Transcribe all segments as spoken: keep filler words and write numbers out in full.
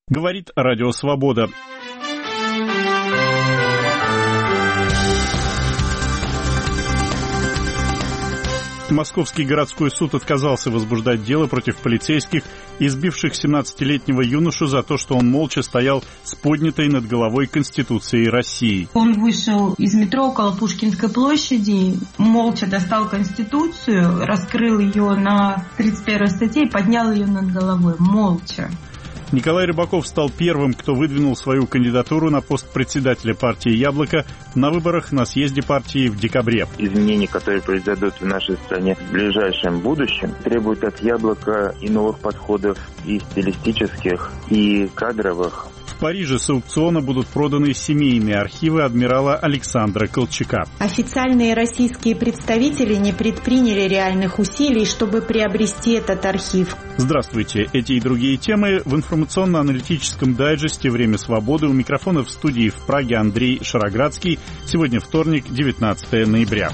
Говорит Радио Свобода. Московский городской суд отказался возбуждать дело против полицейских, избивших семнадцатилетнего юношу за то, что он молча стоял с поднятой над головой Конституцией России. Он вышел из метро около Пушкинской площади, молча достал Конституцию, раскрыл ее на тридцать первой статье и поднял ее над головой, молча. Николай Рыбаков стал первым, кто выдвинул свою кандидатуру на пост председателя партии «Яблоко» на выборах на съезде партии в декабре. Изменения, которые произойдут в нашей стране в ближайшем будущем, требуют от «Яблока» и новых подходов, и стилистических, и кадровых. В Париже с аукциона будут проданы семейные архивы адмирала Александра Колчака. Официальные российские представители не предприняли реальных усилий, чтобы приобрести этот архив. Здравствуйте. Эти и другие темы в информационно-аналитическом дайджесте «Время свободы». У микрофона в студии в Праге Андрей Шароградский. Сегодня вторник, девятнадцатое ноября.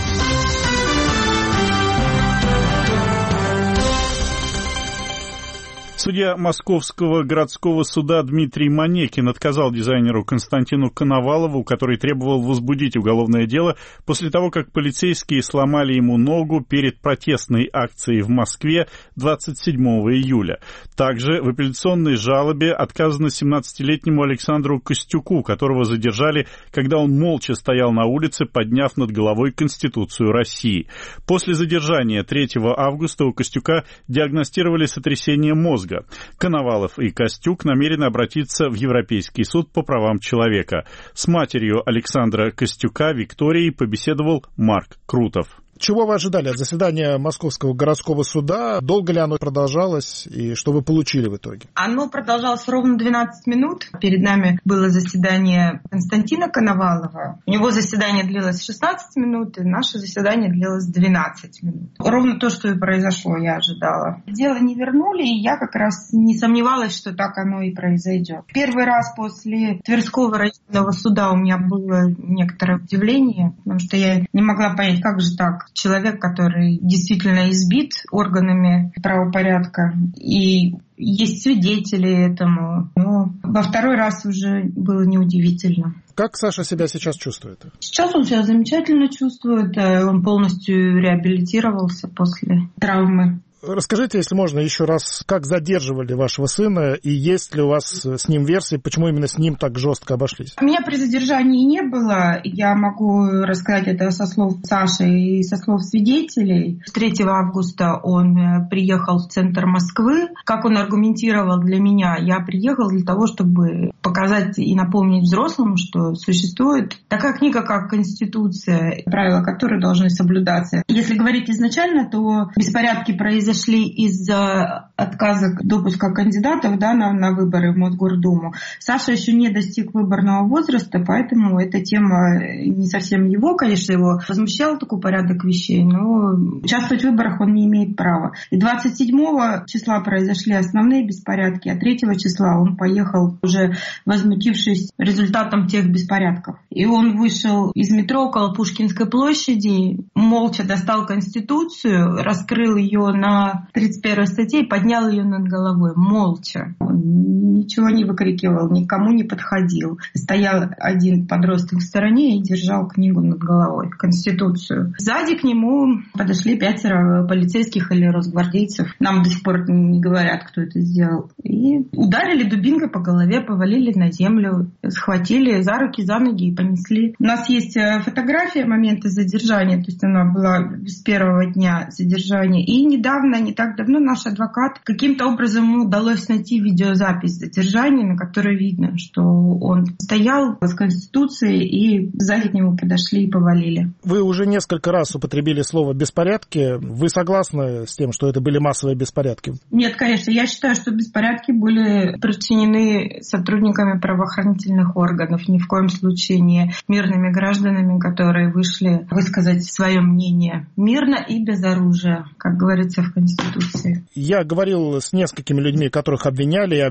Судья Московского городского суда Дмитрий Манекин отказал дизайнеру Константину Коновалову, который требовал возбудить уголовное дело после того, как полицейские сломали ему ногу перед протестной акцией в Москве двадцать седьмого июля. Также в апелляционной жалобе отказано семнадцатилетнему Александру Костюку, которого задержали, когда он молча стоял на улице, подняв над головой Конституцию России. После задержания третьего августа у Костюка диагностировали сотрясение мозга. Коновалов и Костюк намерены обратиться в Европейский суд по правам человека. С матерью Александра Костюка Викторией побеседовал Марк Крутов. Чего вы ожидали от заседания Московского городского суда? Долго ли оно продолжалось и что вы получили в итоге? Оно продолжалось ровно двенадцать минут. Перед нами было заседание Константина Коновалова. У него заседание длилось шестнадцать минут, и наше заседание длилось двенадцать минут. Ровно то, что и произошло, я ожидала. Дело не вернули, и я как раз не сомневалась, что так оно и произойдет. Первый раз после Тверского районного суда у меня было некоторое удивление, потому что я не могла понять, как же так. Человек, который действительно избит органами правопорядка, и есть свидетели этому. Но во второй раз уже было неудивительно. Как Саша себя сейчас чувствует? Сейчас он себя замечательно чувствует. Он полностью реабилитировался после травмы. Расскажите, если можно, еще раз, как задерживали вашего сына, и есть ли у вас с ним версии, почему именно с ним так жестко обошлись? Меня при задержании не было. Я могу рассказать это со слов Саши и со слов свидетелей. третьего августа он приехал в центр Москвы. Как он аргументировал для меня, я приехал для того, чтобы показать и напомнить взрослым, что существует такая книга, как Конституция, правила которой должны соблюдаться. Если говорить изначально, то беспорядки произошли шли из-за отказа допуска кандидатов да, на, на выборы в Мосгордуму. Саша еще не достиг выборного возраста, поэтому эта тема не совсем его, конечно, его возмущал такой порядок вещей, но участвовать в выборах он не имеет права. И двадцать седьмого числа произошли основные беспорядки, а третьего числа он поехал, уже возмутившись результатом тех беспорядков. И он вышел из метро около Пушкинской площади, молча достал Конституцию, раскрыл ее на тридцать первой статье и поднял ее над головой, молча. Он ничего не выкрикивал, никому не подходил. Стоял один подросток в стороне и держал книгу над головой, Конституцию. Сзади к нему подошли пятеро полицейских или росгвардейцев. Нам до сих пор не говорят, кто это сделал. И ударили дубинкой по голове, повалили на землю, схватили за руки, за ноги и понесли. У нас есть фотография момента задержания, то есть она была с первого дня задержания. И недавно не так давно наш адвокат каким-то образом ему удалось найти видеозапись задержания, на которой видно, что он стоял с Конституцией и сзади к нему подошли и повалили. Вы уже несколько раз употребили слово «беспорядки». Вы согласны с тем, что это были массовые беспорядки? Нет, конечно. Я считаю, что беспорядки были причинены сотрудниками правоохранительных органов, ни в коем случае не мирными гражданами, которые вышли высказать свое мнение мирно и без оружия, как говорится в Конституции. Я говорил с несколькими людьми, которых обвиняли и обвиняют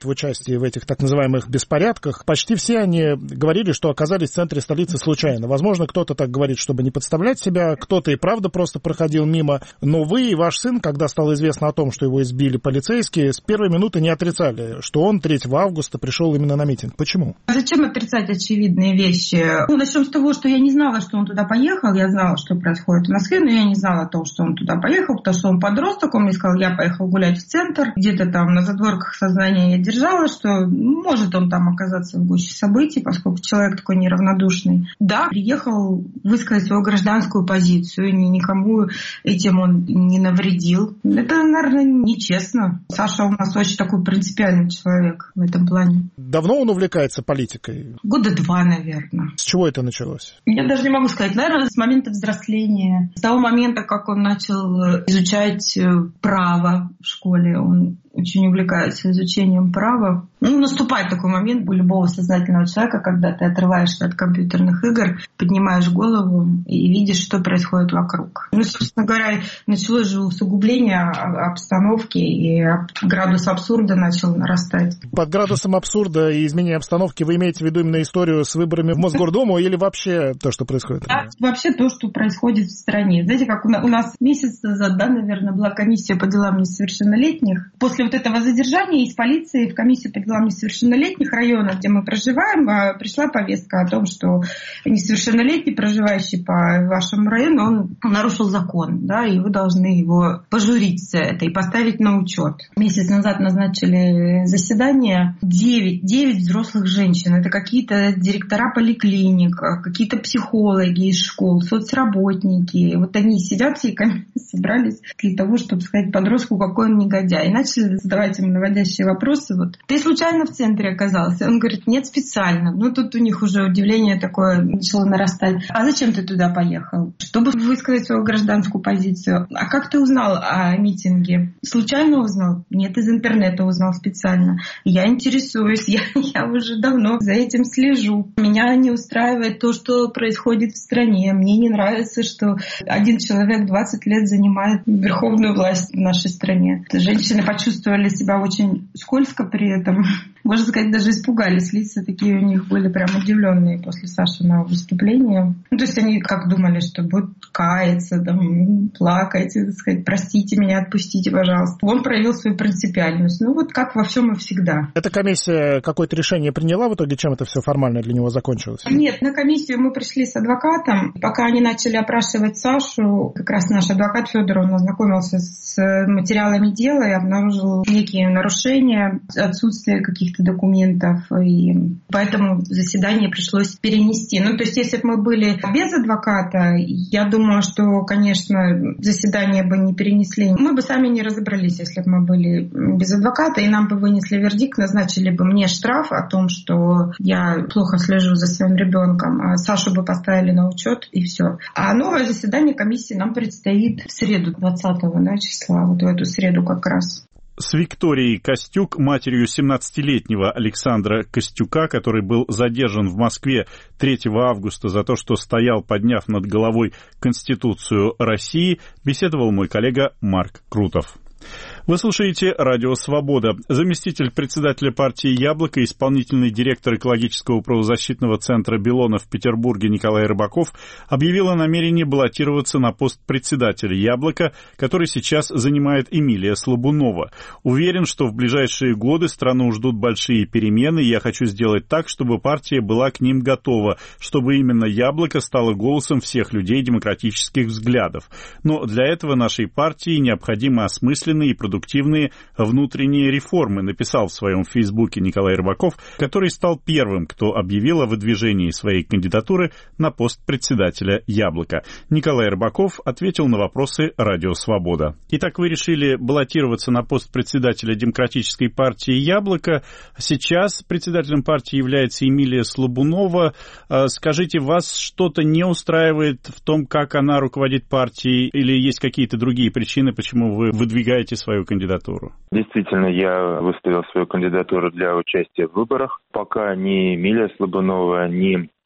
в участии в этих так называемых беспорядках, почти все они говорили, что оказались в центре столицы случайно. Возможно, кто-то так говорит, чтобы не подставлять себя, кто-то и правда просто проходил мимо. Но вы и ваш сын, когда стало известно о том, что его избили полицейские, с первой минуты не отрицали, что он третьего августа пришел именно на митинг. Почему? Зачем отрицать очевидные вещи? Ну, начнем с того, что я не знала, что он туда поехал. Я знала, что происходит в Москве, но я не знала о том, что он туда поехал, потому что он подросток. Он мне сказал, я поехал гулять в центр. Где-то там на задворках сознания я держала, что может он там оказаться в гуще событий, поскольку человек такой неравнодушный. Да, приехал высказать свою гражданскую позицию. Никому этим он не навредил. Это, наверное, нечестно. Саша у нас очень такой принципиальный человек в этом плане. Давно он увлекается политикой? Года два, наверное. С чего это началось? Я даже не могу сказать. Наверное, с момента взросления. С того момента, как он начал изучать право в школе. Он очень увлекается изучением права. Ну, наступает такой момент у любого сознательного человека, когда ты отрываешься от компьютерных игр, поднимаешь голову и видишь, что происходит вокруг. Ну, собственно говоря, началось же усугубление обстановки, и градус абсурда начал нарастать. Под градусом абсурда и изменения обстановки вы имеете в виду именно историю с выборами в Мосгордуму или вообще то, что происходит? Да, вообще то, что происходит в стране. Знаете, как у нас месяц назад, да, наверное, была комиссия по делам несовершеннолетних. После вот этого задержания из полиции в комиссию по делам несовершеннолетних районов, где мы проживаем, пришла повестка о том, что несовершеннолетний, проживающий по вашему району, он нарушил закон, да, и вы должны его пожурить за это и поставить на учет. Месяц назад назначили заседание. Девять, девять взрослых женщин. Это какие-то директора поликлиник, какие-то психологи из школ, соцработники. Вот они сидят, всей комиссией собрались для того, чтобы сказать подростку, какой он негодяй. И начали задавать ему наводящие вопросы. Вот. Ты случайно в центре оказался? Он говорит, нет, специально. Ну, тут у них уже удивление такое начало нарастать. А зачем ты туда поехал? Чтобы высказать свою гражданскую позицию. А как ты узнал о митинге? Случайно узнал? Нет, из интернета узнал специально. Я интересуюсь, я, я уже давно за этим слежу. Меня не устраивает то, что происходит в стране. Мне не нравится, что один человек двадцать лет занимает верховную власть в нашей стране. Женщины почувствовали себя очень скользко при этом. Можно сказать, даже испугались. Лица такие у них были прям удивленные после Сашиного выступления. Ну, то есть они как думали, что будут каяться, там, плакать, и, так сказать, простите меня, отпустите, пожалуйста. Он проявил свою принципиальность. Ну вот как во всем и всегда. Эта комиссия какое-то решение приняла в итоге, чем это все формально для него закончилось? Нет, на комиссию мы пришли с адвокатом. Пока они начали опрашивать Сашу, как раз наш адвокат Федор, он ознакомился с материалами дела и обнаружил некие нарушения, отсутствие каких-то документов, и поэтому заседание пришлось перенести. Ну, то есть, если бы мы были без адвоката, я думаю, что, конечно, заседание бы не перенесли. Мы бы сами не разобрались, если бы мы были без адвоката, и нам бы вынесли вердикт, назначили бы мне штраф о том, что я плохо слежу за своим ребенком, а Сашу бы поставили на учет, и все. А новое заседание комиссии нам предстоит в среду, двадцатого да, числа, вот в эту среду как раз. С Викторией Костюк, матерью семнадцатилетнего Александра Костюка, который был задержан в Москве третьего августа за то, что стоял, подняв над головой Конституцию России, беседовал мой коллега Марк Крутов. Вы слушаете «Радио Свобода». Заместитель председателя партии «Яблоко», исполнительный директор экологического правозащитного центра «Белона» в Петербурге Николай Рыбаков объявил о намерении баллотироваться на пост председателя «Яблока», который сейчас занимает Эмилия Слабунова. Уверен, что в ближайшие годы страну ждут большие перемены, и я хочу сделать так, чтобы партия была к ним готова, чтобы именно «Яблоко» стало голосом всех людей демократических взглядов. Но для этого нашей партии необходимы осмысленные и продуктивные внутренние реформы, написал в своем фейсбуке Николай Рыбаков, который стал первым, кто объявил о выдвижении своей кандидатуры на пост председателя «Яблока». Николай Рыбаков ответил на вопросы «Радио Свобода». Итак, вы решили баллотироваться на пост председателя Демократической партии «Яблоко». Сейчас председателем партии является Эмилия Слабунова. Скажите, вас что-то не устраивает в том, как она руководит партией, или есть какие-то другие причины, почему вы выдвигаете свою кандидатуру? Действительно, я выставил свою кандидатуру для участия в выборах. Пока ни Эмилия Слабунова, ни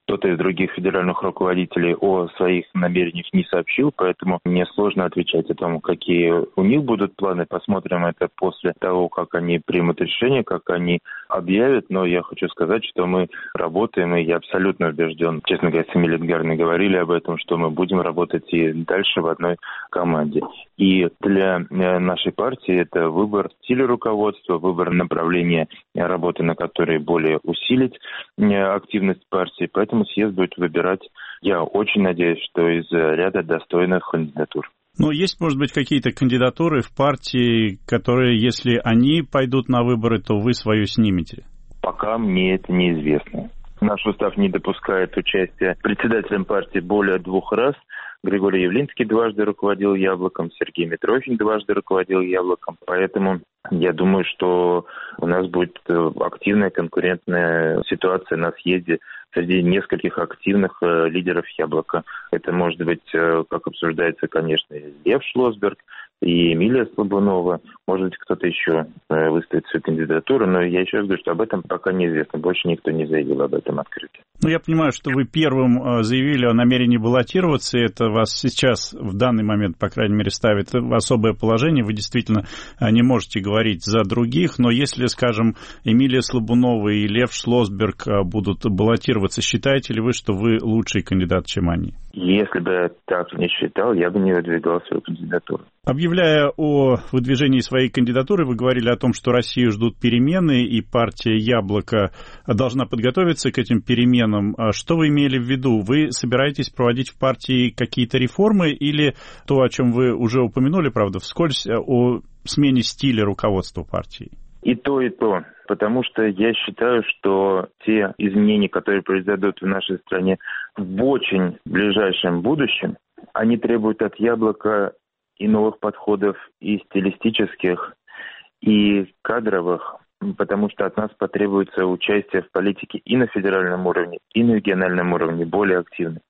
кто-то из других федеральных руководителей о своих намерениях не сообщил, поэтому мне сложно отвечать о том, какие у них будут планы. Посмотрим это после того, как они примут решение, как они объявят. Но я хочу сказать, что мы работаем, и я абсолютно убежден. Честно говоря, с Эмилией Эдгарной говорили об этом, что мы будем работать и дальше в одной команде. И для нашей партии это выбор стиля руководства, выбор направления работы, на которой более усилить активность партии. Поэтому съезд будет выбирать, я очень надеюсь, что из ряда достойных кандидатур. Но есть, может быть, какие-то кандидатуры в партии, которые, если они пойдут на выборы, то вы свою снимете? Пока мне это неизвестно. Наш устав не допускает участия председателем партии более двух раз. Григорий Явлинский дважды руководил «Яблоком», Сергей Митрохин дважды руководил «Яблоком». Поэтому я думаю, что у нас будет активная конкурентная ситуация на съезде среди нескольких активных лидеров «Яблока». Это может быть, как обсуждается, конечно, Лев Шлосберг и Эмилия Слабунова. Может быть, кто-то еще выставит свою кандидатуру, но я еще раз говорю, что об этом пока неизвестно. Больше никто не заявил об этом открыто. Ну, я понимаю, что вы первым заявили о намерении баллотироваться. Это вас сейчас, в данный момент, по крайней мере, ставит в особое положение. Вы действительно не можете говорить за других. Но если, скажем, Эмилия Слабунова и Лев Шлосберг будут баллотироваться, считаете ли вы, что вы лучший кандидат, чем они? Если бы я так не считал, я бы не выдвигал свою кандидатуру. Объявляя о выдвижении своей кандидатуры, вы говорили о том, что Россию ждут перемены, и партия «Яблоко» должна подготовиться к этим переменам. Что вы имели в виду? Вы собираетесь проводить в партии какие-то реформы или то, о чем вы уже упомянули, правда, вскользь, о смене стиля руководства партии? И то, и то. Потому что я считаю, что те изменения, которые произойдут в нашей стране в очень ближайшем будущем, они требуют от «Яблока» и новых подходов, и стилистических, и кадровых, потому что от нас потребуется участие в политике и на федеральном уровне, и на региональном уровне более активно.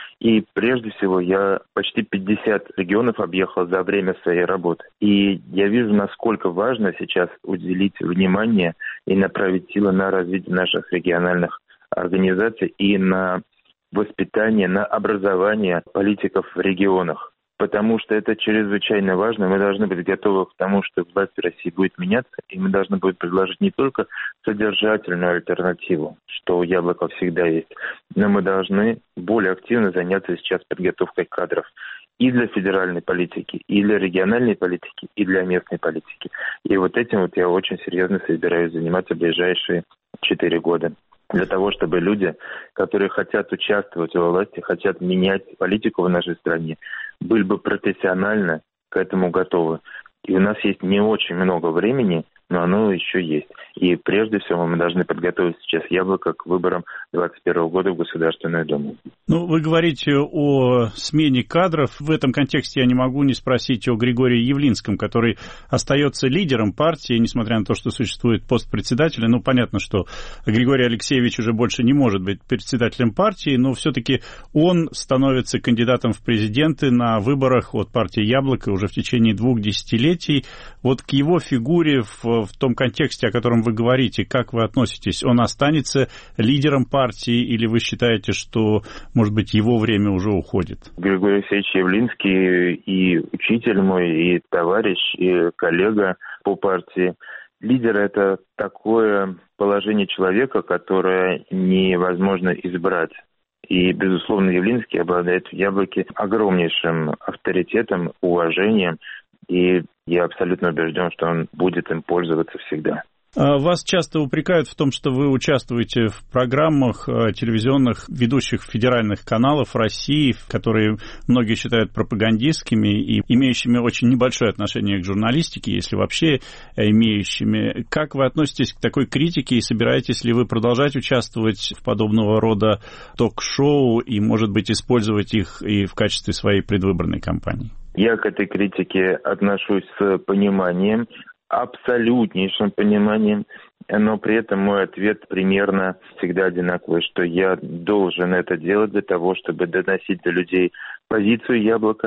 И прежде всего я почти пятьдесят регионов объехал за время своей работы. И я вижу, насколько важно сейчас уделить внимание и направить силы на развитие наших региональных организаций и на воспитание, на образование политиков в регионах. Потому что это чрезвычайно важно. Мы должны быть готовы к тому, что власть в России будет меняться, и мы должны будем предложить не только содержательную альтернативу, что у «Яблока» всегда есть, но мы должны более активно заняться сейчас подготовкой кадров и для федеральной политики, и для региональной политики, и для местной политики. И вот этим вот я очень серьезно собираюсь заниматься в ближайшие четыре года. Для того, чтобы люди, которые хотят участвовать во власти, хотят менять политику в нашей стране, были бы профессионально к этому готовы. И у нас есть не очень много времени, но оно еще есть. И прежде всего мы должны подготовить сейчас «Яблоко» к выборам двадцать первого года в Государственную Думу. Ну, вы говорите о смене кадров. В этом контексте я не могу не спросить о Григории Явлинском, который остается лидером партии, несмотря на то, что существует пост председателя. Ну, понятно, что Григорий Алексеевич уже больше не может быть председателем партии, но все-таки он становится кандидатом в президенты на выборах от партии «Яблоко» уже в течение двух десятилетий. Вот к его фигуре в, в том контексте, о котором вы говорите, как вы относитесь? Он останется лидером партии или вы считаете, что, может быть, его время уже уходит? Григорий Алексеевич Явлинский и учитель мой, и товарищ, и коллега по партии. Лидер – это такое положение человека, которое невозможно избрать. И, безусловно, Явлинский обладает в «Яблоке» огромнейшим авторитетом, уважением, и я абсолютно убежден, что он будет им пользоваться всегда. Вас часто упрекают в том, что вы участвуете в программах телевизионных ведущих федеральных каналов России, которые многие считают пропагандистскими и имеющими очень небольшое отношение к журналистике, если вообще имеющими. Как вы относитесь к такой критике и собираетесь ли вы продолжать участвовать в подобного рода ток-шоу и, может быть, использовать их и в качестве своей предвыборной кампании? Я к этой критике отношусь с пониманием, абсолютнейшим пониманием, но при этом мой ответ примерно всегда одинаковый, что я должен это делать для того, чтобы доносить до людей позицию «Яблока»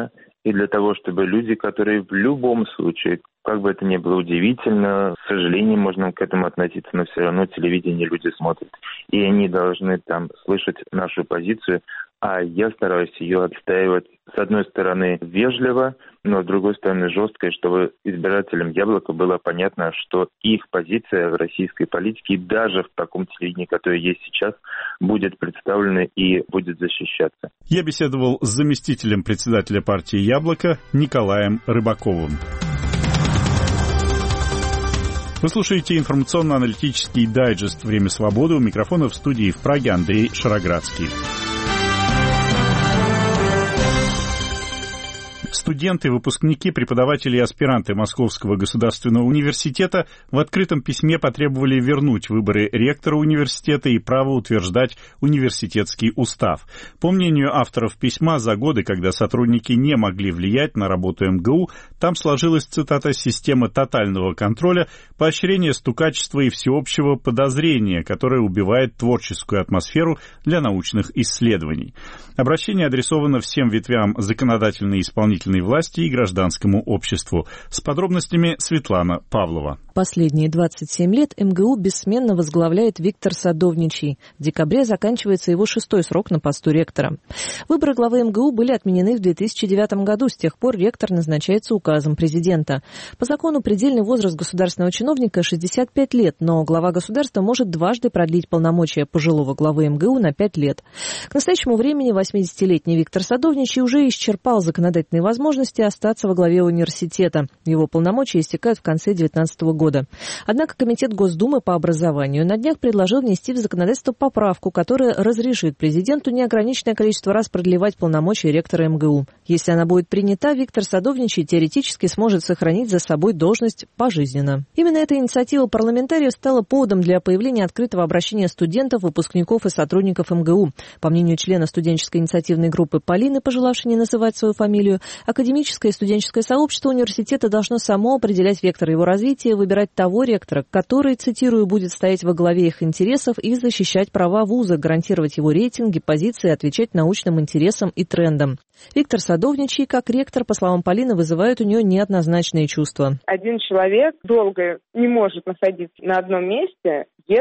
и для того, чтобы люди, которые в любом случае, как бы это ни было удивительно, с сожалением можно к этому относиться, но все равно телевидение люди смотрят, и они должны там слышать нашу позицию, а я стараюсь ее отстаивать, с одной стороны, вежливо, но с другой стороны, жестко, чтобы избирателям «Яблока» было понятно, что их позиция в российской политике, даже в таком телевидении, которое есть сейчас, будет представлена и будет защищаться. Я беседовал с заместителем председателя партии «Яблоко» Николаем Рыбаковым. Вы слушаете информационно-аналитический дайджест «Время свободы». У микрофона в студии в Праге Андрей Шароградский. Студенты, выпускники, преподаватели и аспиранты Московского государственного университета в открытом письме потребовали вернуть выборы ректора университета и право утверждать университетский устав. По мнению авторов письма, за годы, когда сотрудники не могли влиять на работу эм гэ у, там сложилась, цитата, «система тотального контроля, поощрения стукачества и всеобщего подозрения, которое убивает творческую атмосферу для научных исследований». Обращение адресовано всем ветвям законодательной и исполнительной власти и гражданскому обществу. С подробностями Светлана Павлова. Последние двадцать семь лет эм гэ у бессменно возглавляет Виктор Садовничий. В декабре заканчивается его шестой срок на посту ректора. Выборы главы эм гэ у были отменены в две тысячи девятом году. С тех пор ректор назначается указом президента. По закону предельный возраст государственного чиновника шестьдесят пять лет, но глава государства может дважды продлить полномочия пожилого главы эм гэ у на пять лет. К настоящему времени восьмидесятилетний Виктор Садовничий уже исчерпал законодательные возможности остаться во главе университета. Его полномочия истекают в конце две тысячи девятнадцатого года. Однако Комитет Госдумы по образованию на днях предложил внести в законодательство поправку, которая разрешит президенту неограниченное количество раз продлевать полномочия ректора эм гэ у. Если она будет принята, Виктор Садовничий теоретически сможет сохранить за собой должность пожизненно. Именно эта инициатива парламентариев стала поводом для появления открытого обращения студентов, выпускников и сотрудников эм гэ у. По мнению члена студенческой инициативной группы Полины, пожелавшей не называть свою фамилию, академическое и студенческое сообщество университета должно само определять вектор его развития, выбирать того ректора, который, цитирую, будет стоять во главе их интересов и защищать права вуза, гарантировать его рейтинги, позиции, отвечать научным интересам и трендам. Виктор Садовничий, как ректор, по словам Полины, вызывает у нее неоднозначные чувства. Один человек долго не может находиться на одном месте,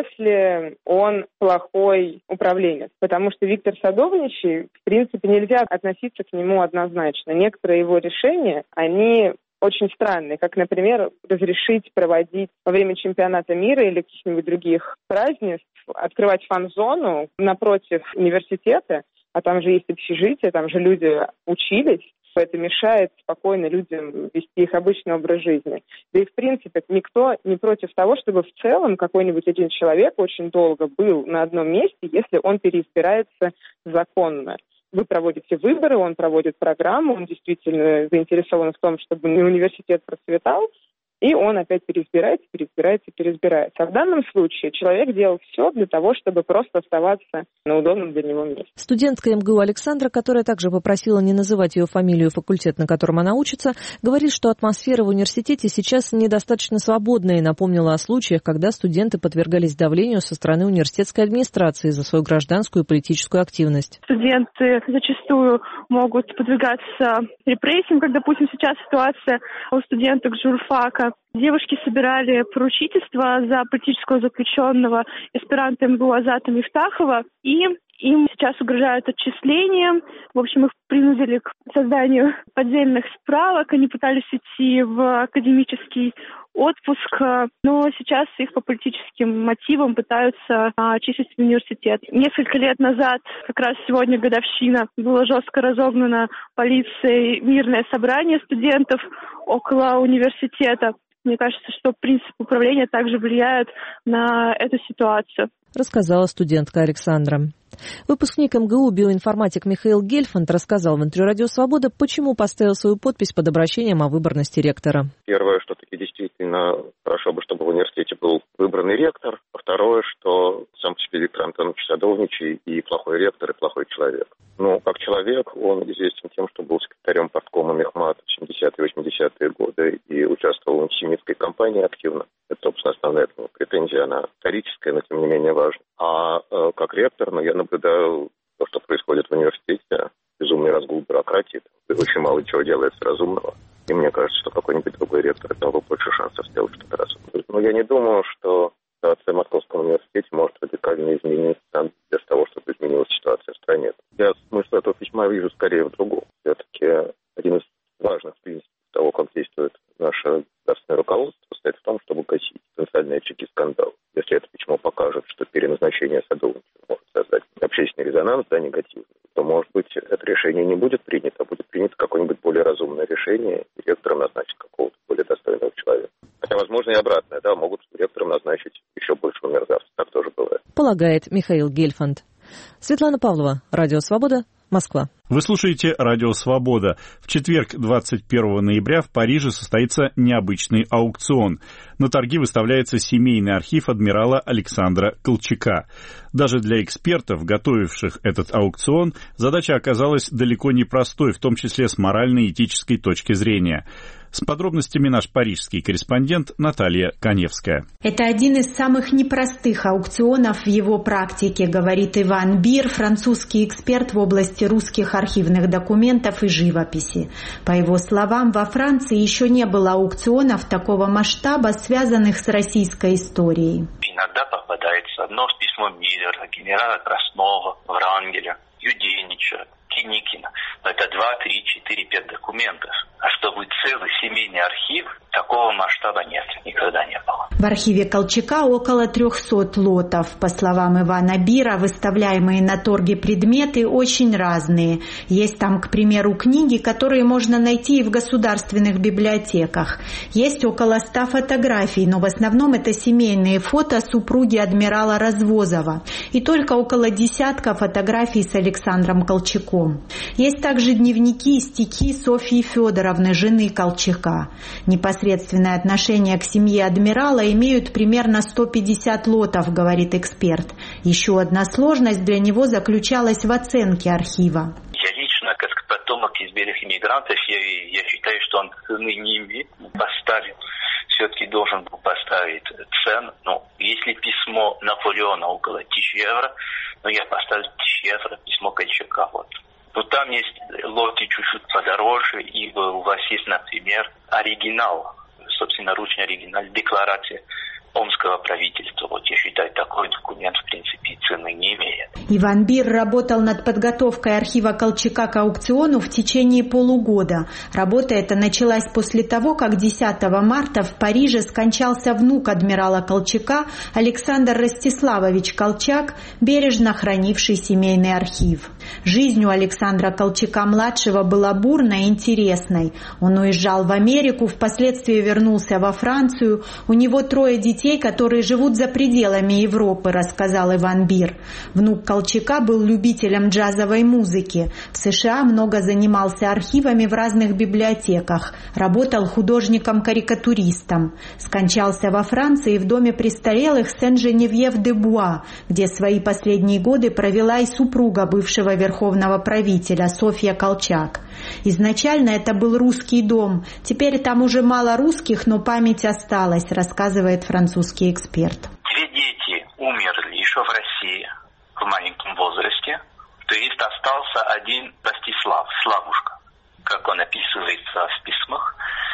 если он плохой управленец. Потому что Виктор Садовничий, в принципе, нельзя относиться к нему однозначно. Некоторые его решения, они очень странные, как, например, разрешить проводить во время чемпионата мира или каких-нибудь других празднеств, открывать фан-зону напротив университета, а там же есть общежитие, там же люди учились. Это мешает спокойно людям вести их обычный образ жизни. Да и, в принципе, никто не против того, чтобы в целом какой-нибудь один человек очень долго был на одном месте, если он переизбирается законно. Вы проводите выборы, он проводит программу, он действительно заинтересован в том, чтобы университет процветал, и он опять переизбирается, переизбирается, переизбирается. А в данном случае человек делал все для того, чтобы просто оставаться на удобном для него месте. Студентка эм гэ у Александра, которая также попросила не называть ее фамилию и факультет, на котором она учится, говорит, что атмосфера в университете сейчас недостаточно свободная, и напомнила о случаях, когда студенты подвергались давлению со стороны университетской администрации за свою гражданскую и политическую активность. Студенты зачастую могут подвергаться репрессиям, как, допустим, сейчас ситуация у студенток журфака. Девушки собирали поручительство за политического заключенного аспиранта эм гэ у Азата Мифтахова, и им сейчас угрожают отчислением. В общем, их принудили к созданию поддельных справок, они пытались идти в академический отпуск, но сейчас их по политическим мотивам пытаются очистить университет. Несколько лет назад, как раз сегодня годовщина, было жестко разогнано полицией мирное собрание студентов около университета. Мне кажется, что принцип управления также влияет на эту ситуацию. Рассказала студентка Александра. Выпускник эм гэ у биоинформатик Михаил Гельфанд рассказал в интервью «Радио Свобода», почему поставил свою подпись под обращением о выборности ректора. Первое, что таки действительно хорошо бы, чтобы в университете был выбранный ректор. А второе, что сам по себе Виктор Антонович Садовничий и плохой ректор, и плохой человек. Ну, как человек, он известен тем, что был секретарем парткома Мехмата в семидесятые и восьмидесятые годы и участвовал в антисемитской кампании активно. Это, собственно, основная претензия, она историческая, но тем не менее важна. А э, как ректор, ну, я наблюдаю то, что происходит в университете. безумный разгул бюрократии, очень мало чего делается разумного. И мне кажется, что какой-нибудь другой ректор имел бы больше шансов сделать что-то разумное. Но я не думаю, что ситуация в Московском университете может радикально измениться без того, чтобы изменилась ситуация в стране. Я смысл этого письма вижу скорее в другом. Все-таки один из важных принципов того, как действует наше государственное руководство, состоит в том, чтобы гасить потенциальные очаги скандала. Если это письмо покажет, что переназначение Садовничева может создать общественный резонанс, да, негативный, то, может быть, это решение не будет принято, а будет принято какое-нибудь более разумное решение, и ректором назначить какого-то более достойного человека. Хотя, возможно, и обратное, да, могут ректором назначить еще большего мерзавца, так тоже бывает. Полагает Михаил Гельфанд. Светлана Павлова, Радио Свобода, Москва. Вы слушаете «Радио Свобода». В четверг, двадцать первого ноября, в Париже состоится необычный аукцион. На торги выставляется семейный архив адмирала Александра Колчака. Даже для экспертов, готовивших этот аукцион, задача оказалась далеко не простой, в том числе с моральной и этической точки зрения. С подробностями наш парижский корреспондент Наталья Коневская. Это один из самых непростых аукционов в его практике, говорит Иван Бир, французский эксперт в области русских архивных документов и живописи. По его словам, во Франции еще не было аукционов такого масштаба, связанных с российской историей. Иногда попадается одно письмо Миллера, генерала Краснова, Врангеля, Юденича, Деникина. Это два, три, четыре, пять документов. А чтобы целый семейный архив, такого масштаба нет, никогда не было. В архиве Колчака около трехсот лотов. По словам Ивана Бира, выставляемые на торге предметы очень разные. Есть там, к примеру, книги, которые можно найти и в государственных библиотеках. Есть около ста фотографий, но в основном это семейные фото супруги адмирала Развозова. И только около десятка фотографий с Александром Колчаком. Есть также дневники и стихи Софьи Федоровны, жены Колчака. Непосредственное отношение к семье адмирала имеют примерно сто пятьдесят лотов, говорит эксперт. Еще одна сложность для него заключалась в оценке архива. Я лично, как потомок избелых иммигрантов, я, я считаю, что он цены не имеет. Поставит, все-таки должен был поставить цену. Ну, если письмо Наполеона около тысячи евро, ну, я поставлю тысячу евро, письмо Колчака, вот. Но там есть лоты чуть-чуть подороже, и у вас есть, например, оригинал, собственно, ручный оригинал, декларация омского правительства. Вот я считаю, такой документ, в принципе, цены не имеет. Иван Бир работал над подготовкой архива Колчака к аукциону в течение полугода. Работа эта началась после того, как десятого марта в Париже скончался внук адмирала Колчака Александр Ростиславович Колчак, бережно хранивший семейный архив. Жизнь у Александра Колчака-младшего была бурной и интересной. Он уезжал в Америку, впоследствии вернулся во Францию. У него трое детей, которые живут за пределами Европы, рассказал Иван Бир. Внук Колчака был любителем джазовой музыки. В США много занимался архивами в разных библиотеках. Работал художником-карикатуристом. Скончался во Франции в доме престарелых Сен-Женевьев-де-Буа, где свои последние годы провела и супруга бывшего верховного правителя Софья Колчак. Изначально это был русский дом. Теперь там уже мало русских, но память осталась, рассказывает французский эксперт. Две дети умерли еще в России в маленьком возрасте. То есть остался один Ростислав, Славушка, как он описывается в письмах.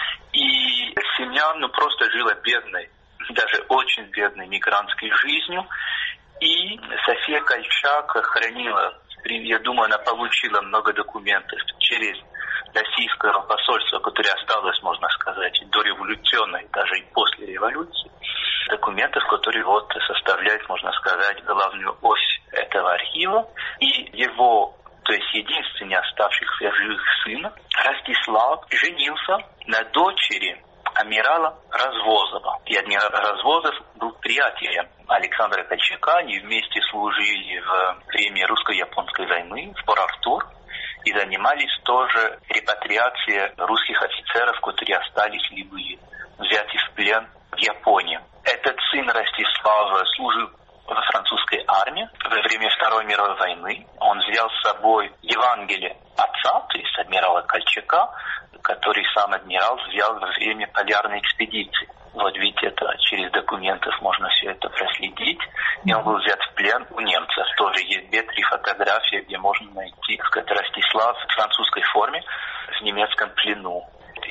И семья ну, просто жила бедной, даже очень бедной мигрантской жизнью. И София Колчак хранила, я думаю, она получила много документов через российское посольство, которое осталось, можно сказать, дореволюционной, даже и после революции. Документов, которые вот составляют, можно сказать, главную ось этого архива. И его, то есть единственный оставшихся живых сына, Ростислав, женился на дочери адмирала Развозова. И адмирал Развозов был приятелем Александра Колчака. Они вместе служили в время русско-японской войны в Порт-Артур и занимались тоже репатриацией русских офицеров, которые остались либо взяты в плен в Японии. Этот сын Ростислава служил во французской армии во время Второй мировой войны. Он взял с собой Евангелие отца, то есть адмирала Колчака, который сам адмирал взял во время полярной экспедиции. Вот видите, это через документов можно все это проследить. и он был взят в плен у немцев. Тоже есть две-три фотографии, где можно найти, так сказать, Ростислав в французской форме в немецком плену.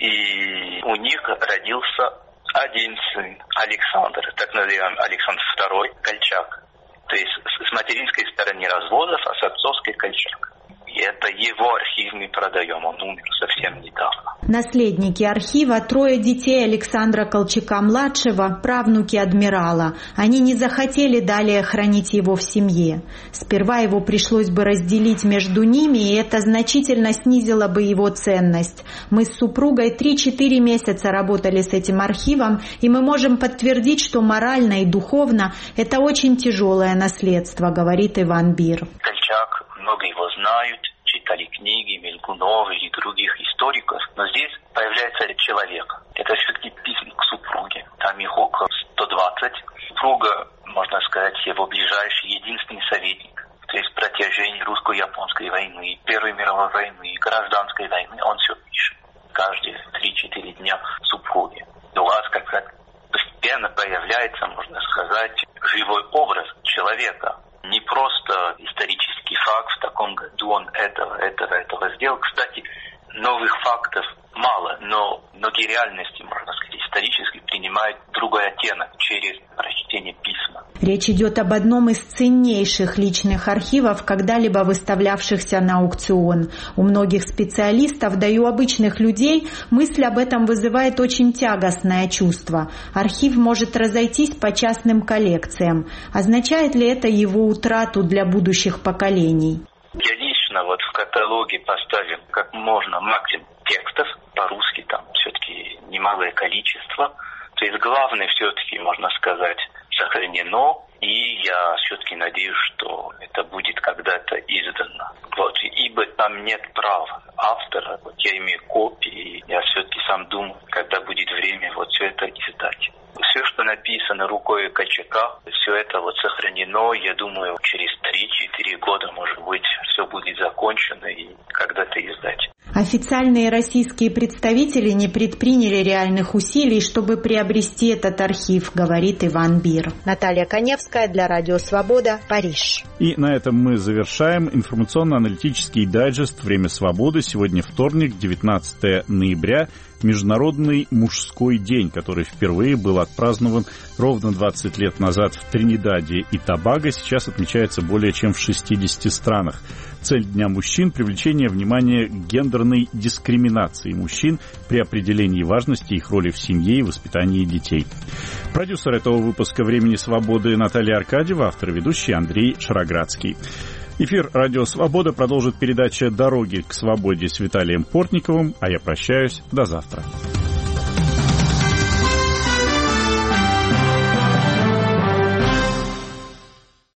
И у них родился один сын, Александр, так называемый Александр второй, Колчак. То есть с материнской стороны разводов, а с отцовской Колчак. И это его архив мы продаем, он умер совсем недавно. Наследники архива – трое детей Александра Колчака-младшего, правнуки адмирала. Они не захотели далее хранить его в семье. Сперва его пришлось бы разделить между ними, и это значительно снизило бы его ценность. Мы с супругой три-четыре месяца работали с этим архивом, и мы можем подтвердить, что морально и духовно это очень тяжелое наследство, говорит Иван Бир. Колчак, много его знают, читали книги Мельгунова и других историков, но здесь появляется человек. Это все-таки письма к супруге. Там их около сто двадцать. Супруга, можно сказать, его ближайший, единственный советник. То есть в протяжении русско-японской войны, Первой мировой войны, гражданской войны, он все пишет. Каждые три-четыре дня супруге. У вас как-то постепенно появляется, можно сказать, живой образ человека. Не просто исторический факт, в таком году он этого, этого, этого сделал. Кстати, новых фактов мало, но многие реальности, можно сказать, исторически принимают другой оттенок через прочтение письма. Речь идет об одном из ценнейших личных архивов, когда-либо выставлявшихся на аукцион. У многих специалистов, да и у обычных людей, мысль об этом вызывает очень тягостное чувство. Архив может разойтись по частным коллекциям. Означает ли это его утрату для будущих поколений? Я лично вот в каталоге поставил как можно максимум текстов, по-русски там все-таки немалое количество. То есть главное все-таки, можно сказать, сохранено, и я все-таки надеюсь, что это будет когда-то издано. Вот, ибо там нет права автора, вот я имею копии, я все-таки сам думаю, когда будет время вот все это издать. Все, что написано рукой Колчака, все это вот сохранено, я думаю, через три-четыре года, может быть, все будет закончено и когда-то издать. Официальные российские представители не предприняли реальных усилий, чтобы приобрести этот архив, говорит Иван Бир. Наталья Коневская для Радио Свобода, Париж. И на этом мы завершаем информационно-аналитический дайджест «Время свободы». Сегодня вторник, девятнадцатое ноября, Международный мужской день, который впервые был отпразднован ровно двадцать лет назад в Тринидаде и Тобаго, сейчас отмечается более чем в шестидесяти странах. Цель Дня мужчин – привлечение внимания к гендерной дискриминации мужчин при определении важности их роли в семье и воспитании детей. Продюсер этого выпуска «Времени свободы» Наталья Аркадьева, автор и ведущий Андрей Шароградский. Эфир «Радио Свобода» продолжит передача «Дороги к свободе» с Виталием Портниковым, а я прощаюсь. До завтра.